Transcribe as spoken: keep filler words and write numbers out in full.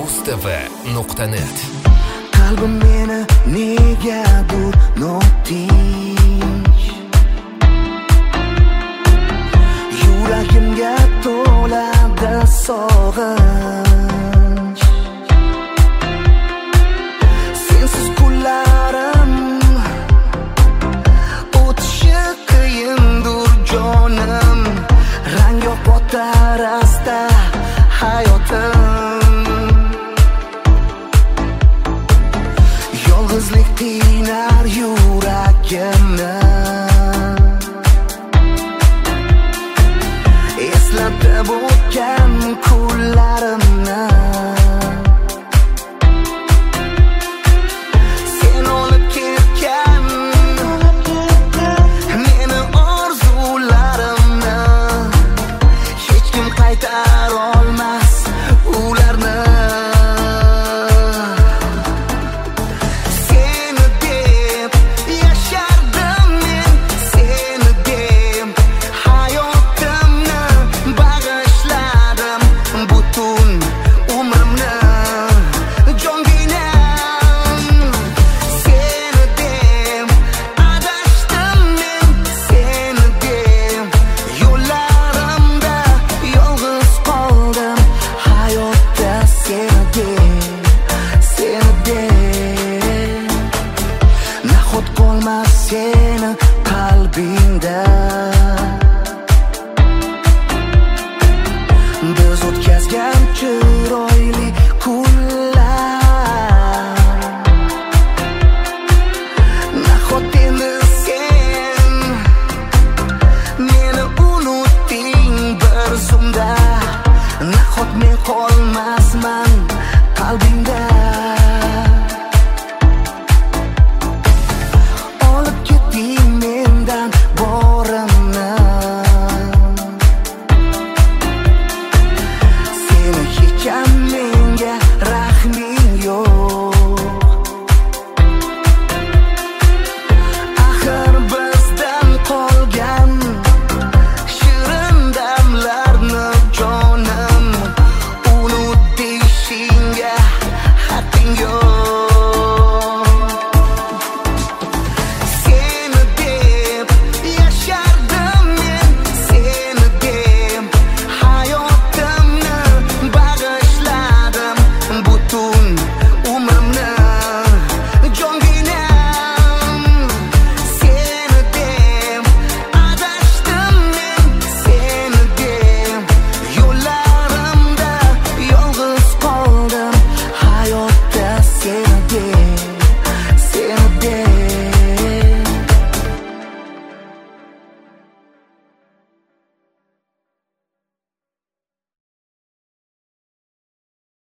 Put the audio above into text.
rustv nuqta net. Qalbim meni negadir notinch, yuragimga to'ladi sog'inch. Sensiz kunlarim o'tishi qiyindir jonim, rang yo'q botarasda hayotim. Yolg'izlik qiynar yuragimni, eslatib o'tgan kunlarimni. Sen olib ketgan meni orzularimni, hech kim qaytar olmas ularni. Seni deb yashardim men, seni deb hayotimni bag'ishladim, butun umrimni jonginam. Seni deb adashdim men, seni deb yo'llarimda yolg'iz qoldim hayotda. Seni deb, seni deb nahot qolmas seni qalbingda. Biz o'tkazgan chiroyli kunlar, nahot endi sen meni unutding bir zumda. Nahot men qolmasman qalbingda. Olib ketding mendan borimni, seni hecham menga rahming yo'q. Axir bizdan qolgan shirin damlarni jonim, unut deyishingga haqqing yo'q.